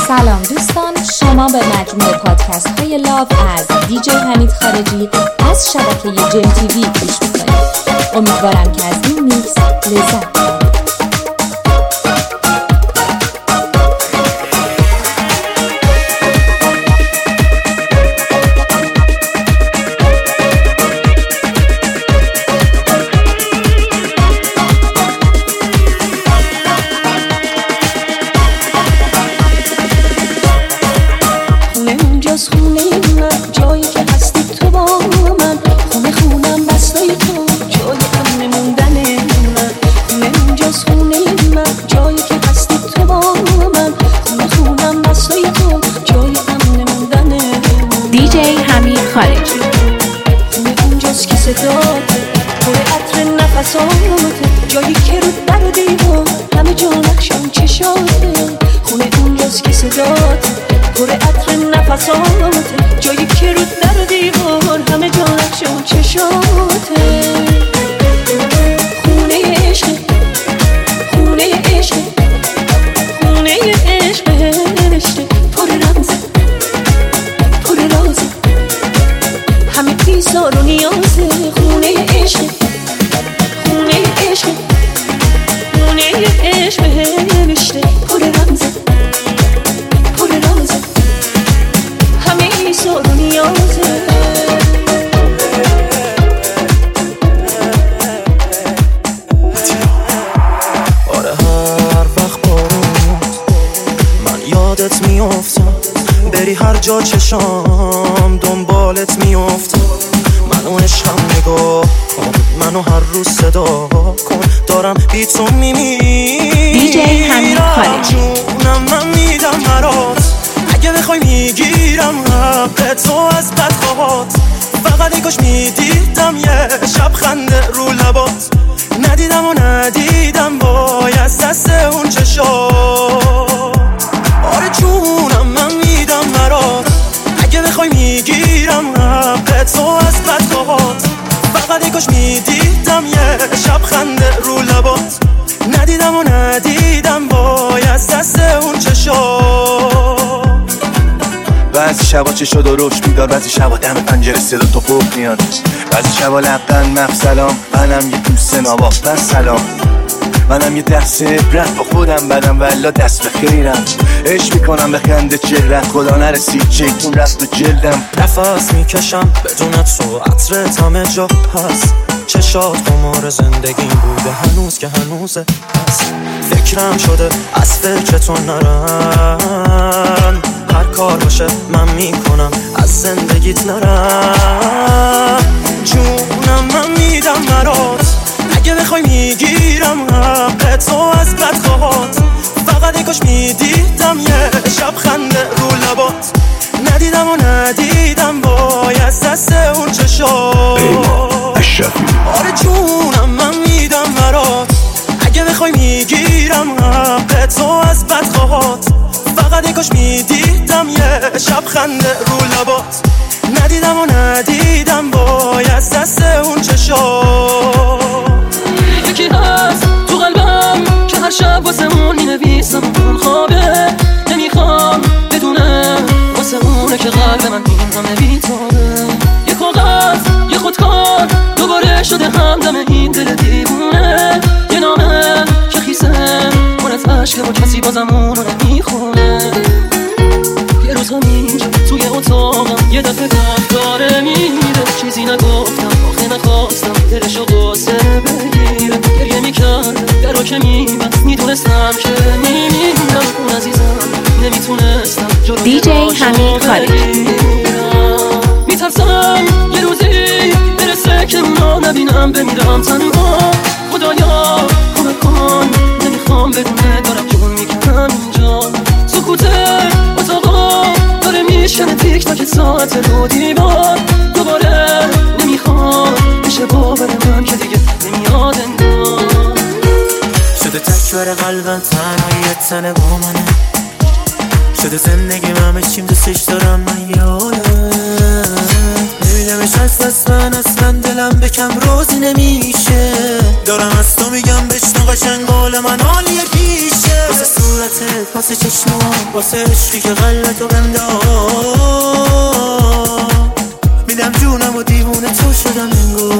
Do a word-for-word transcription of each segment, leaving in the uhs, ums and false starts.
سلام دوستان، شما به مجموعه پادکست های لاو از دیجی حمید خارجی از شبکه جیم تیوی گوش میکنید. امیدوارم که از این میکس لذت ببرید. جایی که رو در و دیوار همه جا نقشم چشاته، خونه اونجاست که صداته پر عطر نفساته، جایی که رو در و دیوار همه جا نقشم چشاته. خونه عشق، خونه عشق، خونه عشق، نوشته پر رمزه پر رازه، همه ایثار و نیازه. خونه عشق، خونه عشق، خونه عشق، نوشته پر رمزه پر رازه، همه ایثار و نیازه. آره هر وقت بارون من یادت میافتم، بری هر جا چشام دنبالت میافتم. منو عشقم نگاه کن، منو هر روز صدا کن، دارم بی تو میمیرم. دیجی حمید خارجی. جونم من میدم برات، اگه بخوای میگیرم حق تو از بدخواهات. فقط ای کاش میدیدم یه شب خنده رو لبات، ندیدم و ندیدم وای از دست اون چشات. آره جونم من میدم برات، اگه بخوای میگیرم حق تو از بدخواهات. فقط ای کاش میدیدم یه شب خنده رو لبات، ندیدم و ندیدم وای از دست اون چشات. بعضی شبا چشا درشت بیدار، بعضی شبا دم پنجره صدا تو خوب میاد، بعضی شبا لبن مف سلام، منم یه دوست نابا بس سلام. منم یه دست عبرت با خودم بدم والا دست به خیرم، عشق میکنم به خنده چهرت، خدا نرسید چکون رست و جلدم. نفس میکشم بدون تو، عطرت همه جا هست، چشات خمار زندگیم بوده هنوز که هنوزه هست. فکرم شده از فکر تو نرم، هر کار باشه من میکنم از زندگیت نرم. جونم من میدم برات، اگه بخوای میگیرم حق تو از بدخواهات. فقط ای کاش میدیدم یه شب خنده رو لبات، ندیدم و ندیدم وای از دست اون چشات. آره جونم من میدم برات، اگه بخوای میگیرم حق تو از بدخواهات. فقط ای کاش میدیدم یه شب خنده رو لبات، ندیدم و ندیدم وای از دست اون چشات. یکی هست تو قلبم که هر شب واسه اون مینویسم، اون خوابه نمیخوام بدونه واسه اونه که قلب من این همه بیتاره. یه کاغذ یه خودکار دوباره شده همدم این دل دیوونه، یه نامه که خیسه پر از عشقه و کسی بازم اونو نمیخونه. یه روز همینجا توی اتاقم یه دفعه داره میره، چیزی نگفتم آخه نخواستم دلشو قصه بگیره. گریه میکرد درو که میبست، میدونستم که میمیرم. اون عزیزم نمیتونستم جلو دیجی حمید خارجی. میترسم یه روزی برسه که اونا نبینم بمیرم تنها. خدایا کمک کن، نمیخوام بدونه دارم جون میکنم اینجا. سکوته اتاقا داره میشنه تیک تاک ساعت رو دیوار، دوباره نمیخوام بشه باور من که دیگه نمیاد انگار. شده تکبر قلبم تنهایی تنه با منه، شده زندگی همه چیم دوستش دارم من یادم. نمیدمش از دست من اصلا دلم بکم روزی نمیشه، دارم از تو میگم بشنو قشنگ قول من عالیه پیشه. واسه صورتت، واسه چشمام، واسه عشقی که قلبتو بهم داد. میدم جونم و دیوونه تو شدم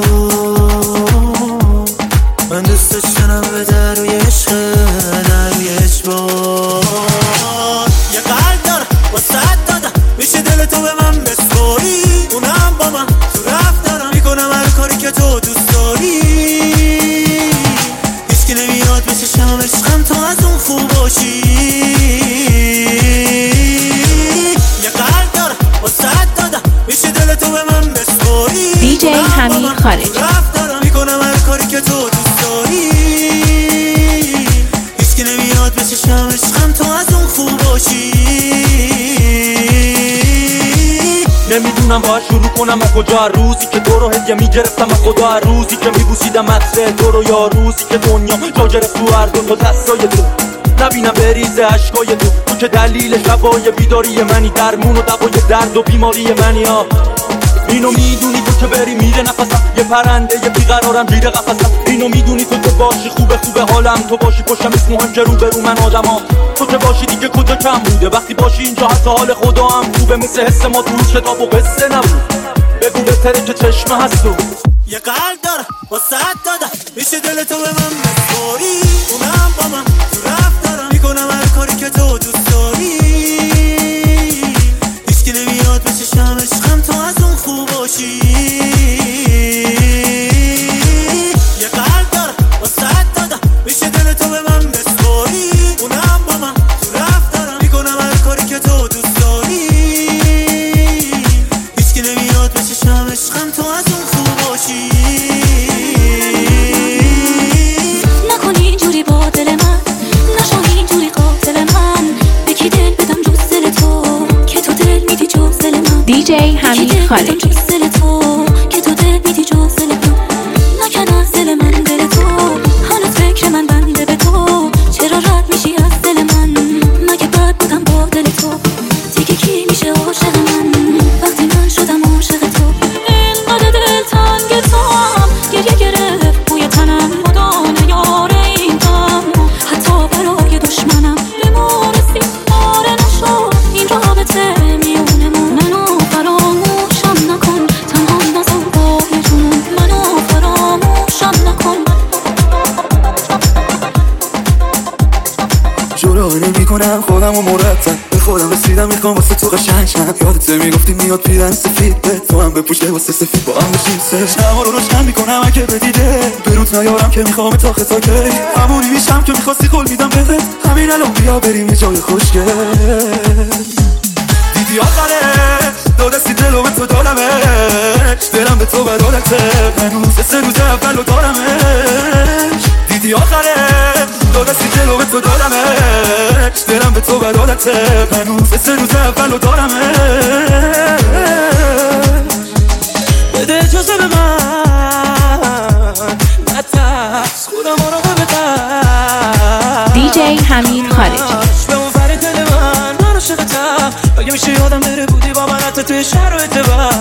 انگار. من دوست داشتنم به دروی عشق، دروی اجبار. یه قلب دارم واسه دادم، میشه دل تو به من بسپاری. اونم با من تو رفتارم، میکنم هر کاری که تو دوست داری. هیچکی نمیاد بشه شم عشقم تو از اون خوب باشی. یه قلب دارم واسه دادم، میشه دل تو به من بسپاری. دیجی حمید خارجی. رفتارم میکنم هر کاری که تو دوست داری. هیچکی نمیاد بشه شم عشقم تو از اون خوب باشی. نمیدونم باید شروع کنم از کجا. روزی که تو رو هدیه میگرفتم از خدا، روزی که میبوسیدم عطر تو رو، یا روزی که دنیا جا گرفت تو هر دو تا دستای تو. نبینم بریزه عشقای تو، تو که دلیل شبای بیداری منی، درمون و دوای درد و بیماری منی. ها اینو میدونی تو که بری میره نفسم، یه پرنده یه بیقرارم زیر قفسم. اینو میدونی تو که باشی خوبه خوبه حالم، تو باشی پشتم اسم مهم که رو برو من آدم ها. تو که باشی دیگه کجا کم بوده، وقتی باشی اینجا حتی حال خدا هم خوبه. مثل حس ما تو کتاب و قصه نبود، بگو بهتره که چشمه هست تو. یه قلب دارم واسه دادم، میشه دل تو به من بسپاری. اونم با من تو رفتارم، میکنم هر کاری که تو دوست داری. هیچکی نمیاد بشه شم عشقم تو از اون خوب باشی. یه قلب دارم واسه دادم، میشه دل تو به من بسپاری. اونم با من تو رفتارم، میکنم هر کاری که تو دوست داری. هیچکی نمیاد بشه شم عشقم تو از اون خوب باشی. نکن اینجوری با دل من، نشو اینجوری قاتل من. بکی دل بدم جز دل تو، که تو دل میدی جز دل من. دیجی حمید خارجی. جز دل تو، که تو دل میدی جز دل من. نکن از دل من دل تو، هنوز فکر من بنده به تو. چرا رد میشی از دل من، مگه بد بودم با دل تو. دیگه کی میشه عاشق من وقتی من شدم عاشق تو. اینقدر دل تنگ تو هم گریه گرفت بوی تنم، مدانه یار این غم. حتی برای دشمنم بمونستی آره نشو این رابطه میونمون. منو فراموشم نکن، تنها نزن پای جنون. منو فراموشم نکن. جرأت نمی‌کنم خودم و مرتب به خودم رسیدم، میخوام واسه تو قشنگ شم. یادت میگفتی میاد پیرن سفید به تو هم بپوشه واسه سفید با هم بشیم سر. شما رو روشن میکنم اگه بدیده بروت نیارم که میخوام تا خطا کی. همونی میشم که میخواستی قول میدم بهت، همین الان بیا بریم یه جای خوشگل. دیدی آخره دو دستی دلو به تو دارمش، دلم به تو بدالته هنوز سه روز اولو دارمش. دیدی آخره دو دستی دلو به تو دارمش، دلم به تو بدالته هنوز سه روز اولو دارمش. بده اجازه به من نترس، خودم رو ببتر. دیجی حمید خارجی. به اون فر دل من من عاشقتم، اگه میشه یادم بره بودی با من حتی توی شهر و اعتبار.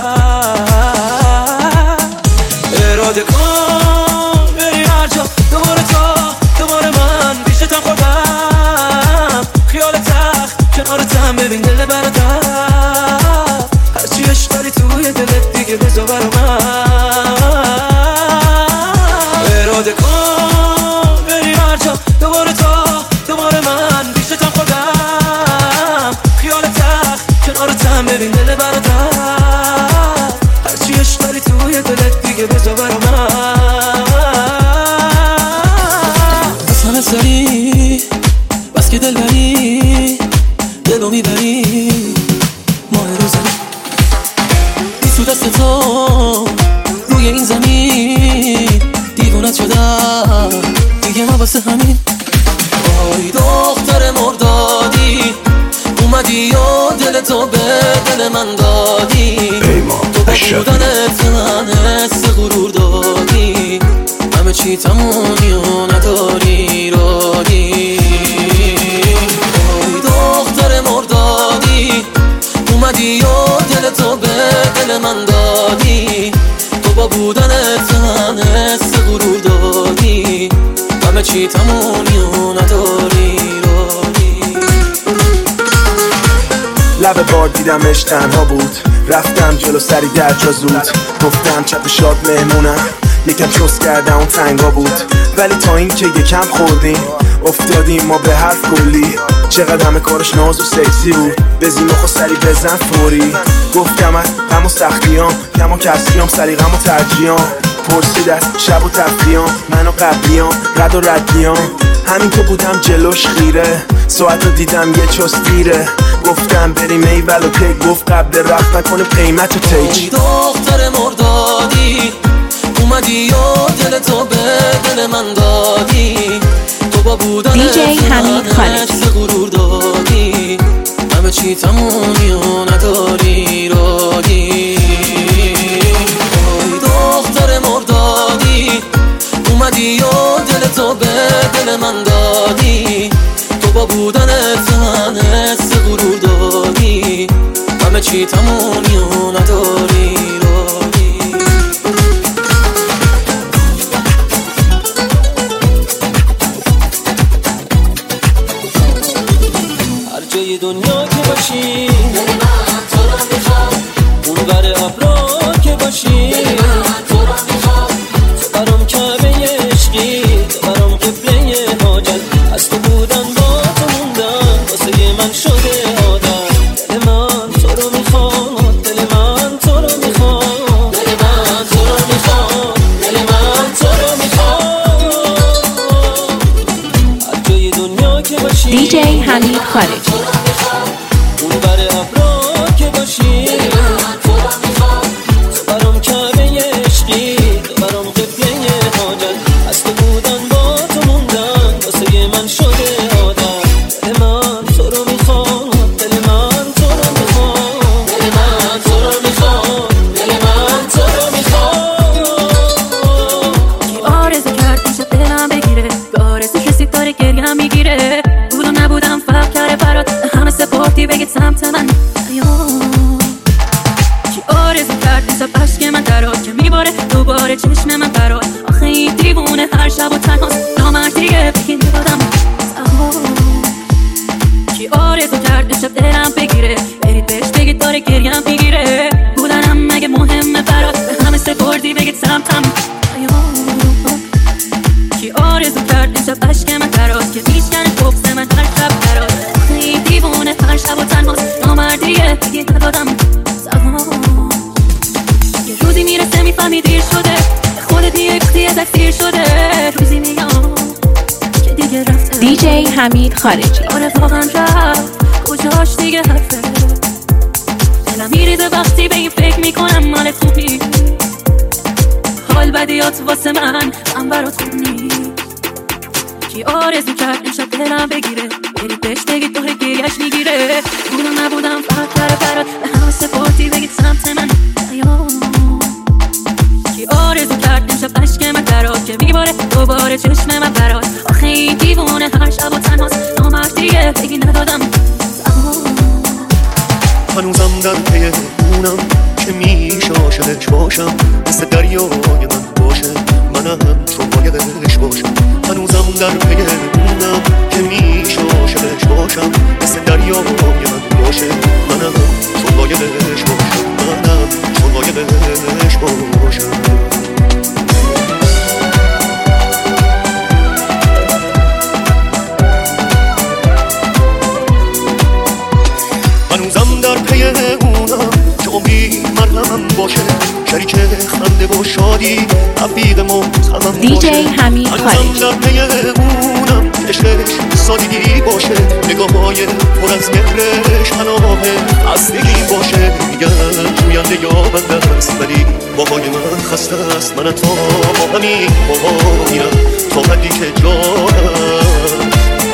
اراده کن بری هر جا، دوباره تا دوباره من پیشتم خودم. خیال تخت کنارتم، ببین دل برادر. هرچی عشق داری توی دلت دیگه بذار برا من. اراده کن بری هر جا، دوباره تا دوباره من پیشتم خودم. خیال تخت کنارتم، ببین دل برادر. هرچی عشق داری توی دلت دیگه بذار برا من. بس همه سری بس که دل بری، دلو میبری ماه روزنی. بیسو دست تو روی این زمین، دیوونت شدم دیگه ما واسه همین. آی دختر مردادی اومدی و دل تو به دل من دادی. تو با بودنت من حس غرور دادی، همه چی تمومی و نداری رادی. آی دختر مردادی اومدی و دل تو به دل من دادی. تو با بودنت من حس غرور دادی، همه چی تمومی و نداری لب بار دیدمش تنها بود، رفتم جلو سری در جا زود، گفتم چپ شاد مهمونم، یکم چوس کردم اون تنگا بود، ولی تا این که یکم خوردیم افتادیم ما به حرف کلی. چقدر همه کارش ناز و سکسی بود، بزی مخو سری بزن فوری. گفتم از غم و سختیام کم و کسریام، سری غم و ترجیام، پرسید از شب و تفریام، من و قبلیام رد و ردیام. همین که بودم جلوش خیره، ساعت رو دیدم یه چوس دیره، گفتم بریم ایول و که گفت قبل رفت نکنه قیمت و تیج. دختر مردادی اومدی و دل تو به دل من دادی، تو با بودن دیجی حمید خالجی غرور دادی، همه چی تمومی و نداری رادی. دختر مردادی اومدی و دل تو به دل من دادی، تو با بودن من حس غرور دادی، همه چی تمومی و نداری رادی. هر جای دنیا که باشی دل من تو رو میخوام، اون بر ابرا که باشی تو رو میخوام، تو برام کعبه عشقی، تو برام قبله حاجت، از تو بودن با تو موندن واسه من شده عادت. دل من تو رو میخوام، دل من تو رو میخوام، دل من تو رو میخوام، دل من تو رو میخوام. هر جای دنیا که باشی دیجی حمید خالجی اون بر ابرا که باشی تو رو میخوام، تو برام کعبه عشقی، تو برام قبله حاجت، از تو بودن با تو موندن واسه من شده عادت. دل من تو رو میخوام، دل من تو رو میخوام، دل من تو رو میخوام، دل من تو رو میخوام. کی آرزو کرد میشه دلم بگیره، به آرزو رسید داره گریم میگیره، بودم نبودم فرق کرده برات، همه سپردی بگید سمت من. کی آرزو کرد میشه پشک من درات، که میباره دوباره چشم من برات، آخه این دیوونه هر شب و تنهاست، نامردیه بگی ندادم. کی آرزو کرد میشه دلم بگیره، برید بهش بگید داره گریم میگیره، بودنم مگه مهمه برات، به همه سپردی بگید سمتم. کی آرزو کرد میشه پشک من درات، که میشکنه بغض من هر شب برات، آخه این دیوونه هر شب و تنهاست، نامردیه بگی ندادم. یه روزی میرسه میفهمی دیر شده، خودت میگفتی ازت سیر شده، روزی میگم که دیگه رفته. دیجی حمید خالجی آره واقعا رفت، کجاش دیگه حرفه، دلم میریزه وقتی به این فکر میکنم مالت خوب نیست، حال بدیات واسه من من برات خوب نیست. کی آرزو کرد امشب دلم بگیره، برید بهش بگید داره گریش میگیره، بودم نبودم فرق کرده برات، به همه سپردی بگید سمت من. کی آرزو کرد امشب عشق من درات، که میباره دوباره چشم من برات، آخه این دیوونه هر شب و تنهاست، نامردیه بگی ندادم. هنوزم در پی اونم که میشه عاشقش باشم، مثل دریای من باشه، منم چون بایدش باشم. هنوزم در پی اونم که میشه عاشقش باشم، مثل دریای من باشه، منم چون بایدش باشم، منم چون بایدش باشم. هنوزم در پی اونم که عمری مرهمم باشه، شریک خنده و شادی رفیق محتمم باشه. دیجی حمید خالجی هنوزم در پی اونم که عشقش سادگی باشه، نگاه‌های پر از مهرش پناه خستگی باشه. میگن جوینده یا بنده است، ولی باهای من خسته است، من تا با همین باها میرم تا حدی که جانم.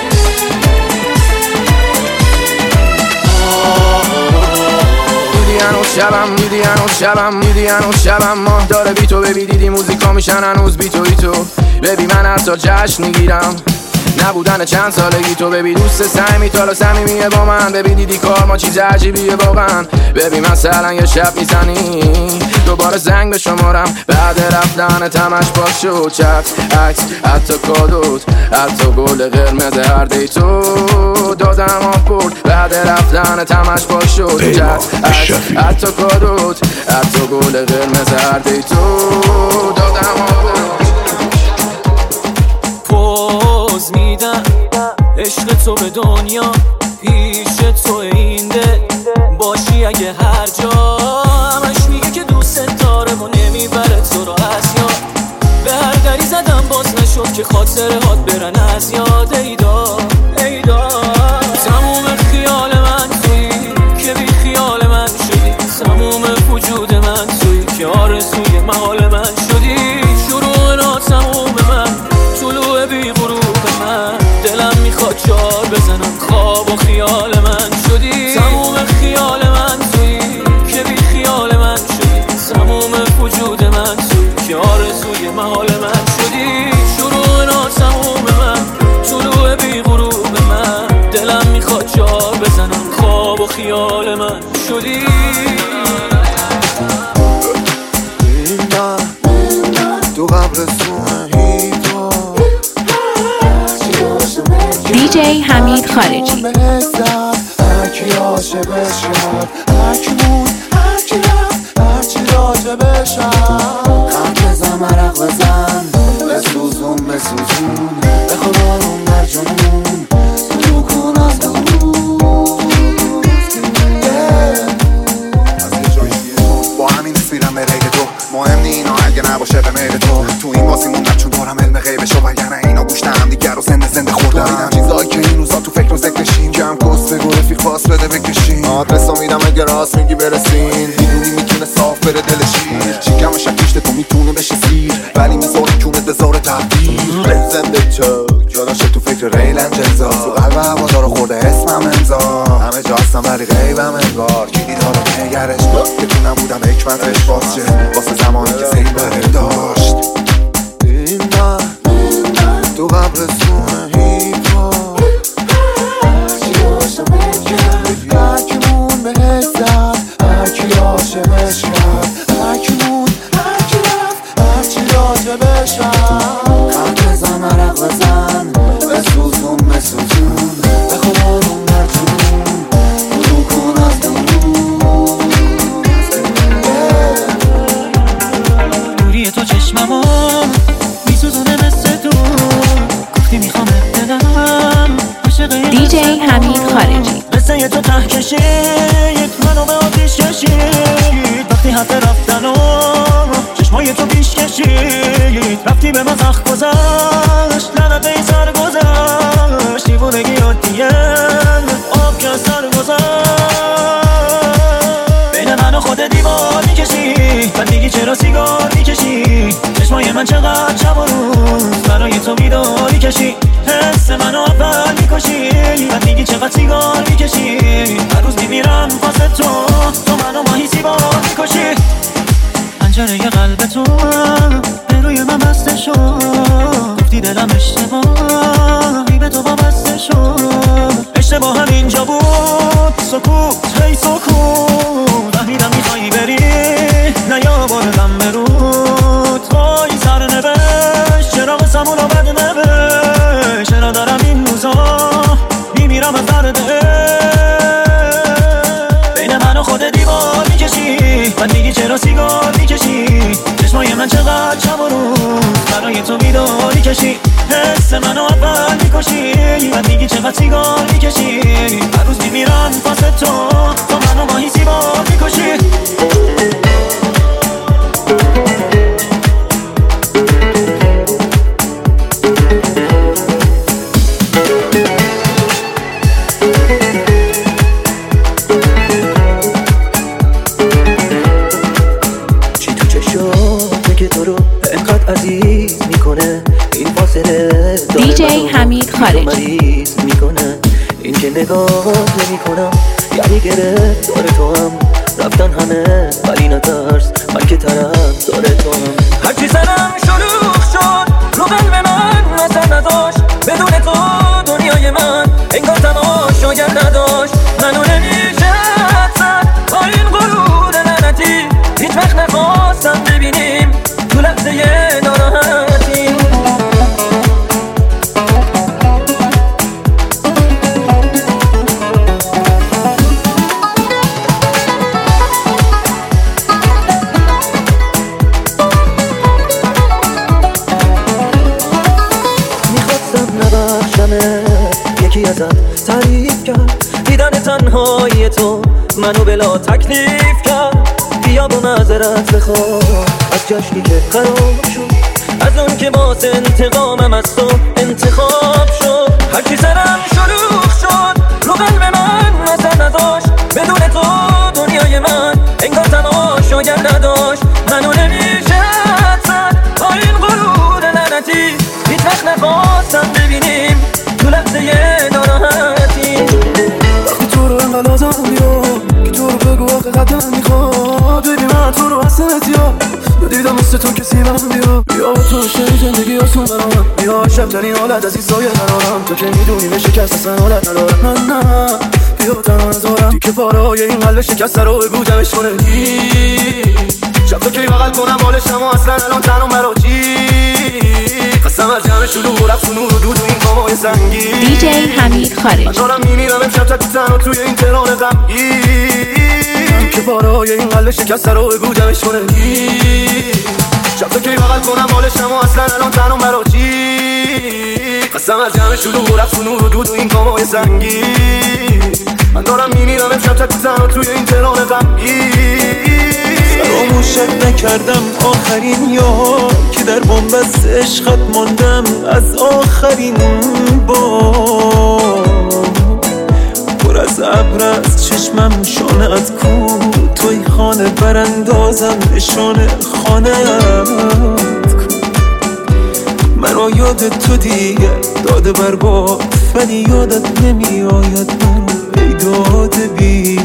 هنوز شبم دیدی، هنوز شبم دیدی، هنوز شبم ماه داره بی تو، ببی دیدی موزیکا میشن هنوز بی تو بی تو، ببی من هر سال جشن میگیرم نبودن چند سالگی تو، ببی دوست سعی تو صمیمیه با من، ببی دیدی کار ما چیز عجیبیه واقعا، ببی مثلا یه شب میزنی دوباره زنگ به شمارم، بعد رفتن تمش باز شد چت عکس حتی کادوت، حتی گل قرمز هر دی تو دادم آف برد، بعد رفتن دهن تمش پاک شد جد حتی کادوت حتی گل قرمز هردی تو دادم آبود پوز میدم عشق تو به دنیا پیش تو این دل باشی اگه هر جا همش میگه که دوست داره و نمیبره تو رو از یاد به هر دری زدم باز نشد که خاطره هات برن از یاد ایدا ایدا تموم خیال من توی که بی خیال من شدی تموم وجود من توی که آرزوی محال من شدی شروع ناتموم من طلوع بی غروب من دلم میخواد چار بزنم خواب و خیال من شدی تموم خیال من توی که بی خیال من شدی تموم وجود من توی که آرزوی محال من شدی شروع ناتموم من طلوع بی غروب من دلم میخواد چار بزنم خواب و خیال من شدی تو قبرستون هیپا دی جی حمید خارجی هرکی عاشق شد هرکی مون هرکی رفت هرچی راجع بشم خم بزن مرق بزن بسوزون بسوزون به خدا اون در جنون رو کن از دون با همین تصویرم به ریل تو مهم نی اینا اگه نباشه به میل تو تو این بازی موندم چون دارم علم غیبشو وگرنه اینا گوشت هم دیگر رو زنده زنده خوردم میدم چیزایی که این روزا تو فکر و ذکرشین جمع گستگو رفیق پاس بده بکشین آدرس رو میدم اگه راست میگی برسین میدونی میتونه صاف بره دلشیر شکم شکیشت تو میتونه بشه سیر ولی میذاری کونت بذاره تبدیل بزن به چک جاداش تو فکر ریل انجلزا تو قلب هوادارو خورده اسمم امضا همه جا هستم ولی غیبم انگار کیدی دارو نگرش که تو نبودم حکمتش باز چه واسه زمانی که سیل بره داشت این من تو قبرستون هیپا هرکی مون بهش زد هرکی عاشقش کرد هرکی مون هرکی رفت هرچی راجع بشم خم بزن مرق بزن بسوزون بسوزون به خدا اون در جنون رو کن از دون دوری تو چشممو میسوزونه مثل تو گفتی میخوام بدم دی جی حمید خارجی مثل تو ته کشید منو به آتیش کشید وقتی حرف رفتن و چشمای تو پیش کشید رفتی به من زخم گذاشت لعنت ای سر گذاشت دیوونگی عادیه آب که سر گذاشت بین من و خود دیوار میکشی بعد میگی چرا سیگار میکشی چشمای من چقدر شب و روز برای تو بیداری کشی حس منو اول میکشی بعد میگی چقدر سیگار میکشی هر روز میمیرم واسه تو تو منو ماهی سیبار میکشی پنجره قلب تو به روی من بسته شد گفتی دلم اشتباهی به تو وابسته شد اشتباه هم اینجا بود سکوت هی سکوت فهمیدم میخوایی بری نیاوردم به رود وای سر نوشت چرا قسمون رو بد نوشت چرا دارم این روزا میمیرم از درد بین من و خود دیوار میکشی بعد میگی چرا سیگار میکشی چشمای من چقدر شب و روز برای تو بیداری کشی حس منو اول میکشی بعد میگی چقدر سیگار میکشی هر روز میمیرم واسه تو تو منو ماهی سیبار میکشی دی جی حمید خارجی میکنه این که نگاه نمی کنم یعنی گرفت داره تو هم رفتن همه ولی نترس من که طرف داره تو هم هرچی سرم شلوغ شد رو قلب من نظر نداشت بدون تو دنیای من انگار تماشاگر نداشت منو نمیشه حدسن با این غرور لعنتی هیچ وقت نخواستم ببینیم تو لحظه ناراحتی کرد دیدن تنهای تو منو بلا تکلیف کرد بیا با معذرت بخواه از جشنی که خراب شد از اون که باز انتقامم از تو انتخاب شد هرچی سرم شلوغ شد رو قلب من اثر نداشت بدون تو دنیای من انگار تماشاگر نداشت منو نمیشه حد با این غرور لعنتی هیچ وقت نخواستم ببینیم تو لحظه ناراحتی وقتی تو رو انقدر لازم بیا که تو رو بگو آخه قدم میخواد ببین من تو رو حسنت یا دیدم مثل تو کسی من بیا بیا با تو شنی زندگی آسون برام بیا شب ترین حالت از این سایه قرارم تو که میدونی به شکست اصلا حالت ندارم من نه بیا تنها نزارم دی که پارهای این قلب شکست رو بگو جمعش کنه شب تو که بغل کنم بالشم و اصلا الان تنها مرا چی قسم از جمع شلوغ و رفت و نور و دود و این کامای سنگی دی جی حمید خارجی من دارم میمیرم امشب تک تنها توی این تهران غمگین که پارهای این قلب شکست رو بگو جمعش کنه شب تو که بغل کنم بالشم و اصلا الان تنها مرا چی قسم از جمع شلوغ و رفت و نور و دود و این کامای سنگی من دارم میمیرم امشب تک تنها توی این تهران غمگین فراموشت نکردم آخرین یار که در بنبست عشقت ماندم از آخرین بار پر از ابر از چشمم شانه‌ات کو توی خانه براندازم نشانه خانه‌ات مرا یاد تو دیگه داده برباد ولی یادت نمی آید مرا ای داده بی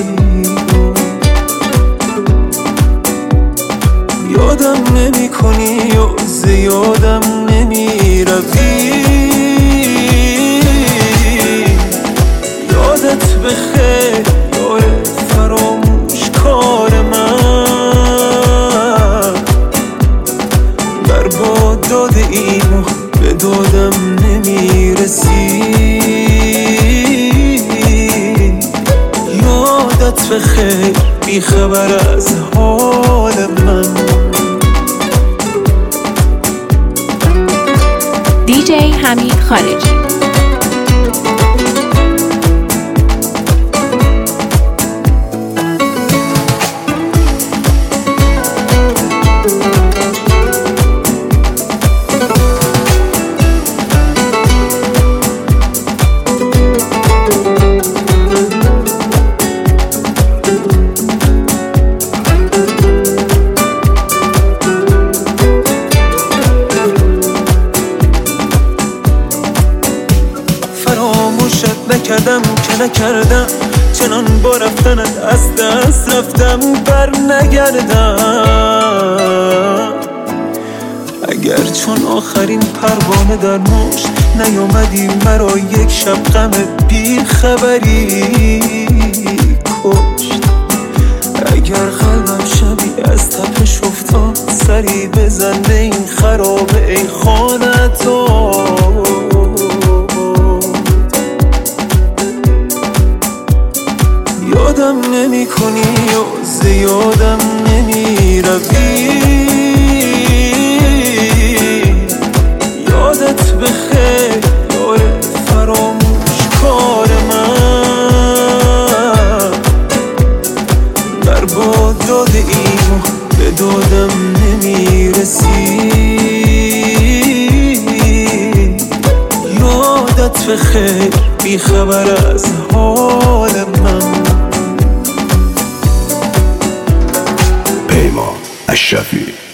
یادم نمی کنی و زیادم نمی روی یادت بخیر یار فراموش کار من برباد داده اینو به دادم نمی رسی یادت بخیر بی خبر از حال من دی جی حمید خارجی نکردم که نکردم چنان با رفتنت از دست رفتم بر نگردم اگر چون آخرین پروانه در مشت نیامدی مرا یک شب غم بی خبری کشت اگر قلبم شبی از تپش افتاد سری بزن به این خرابه ای خانتا یادم نمی کنی و زیادم نمی روی یادت بخیر یار فراموش کار من برباد داده اینو به دادم نمی رسی یادت بخیر بی خبر از حال من پیمان اشرفی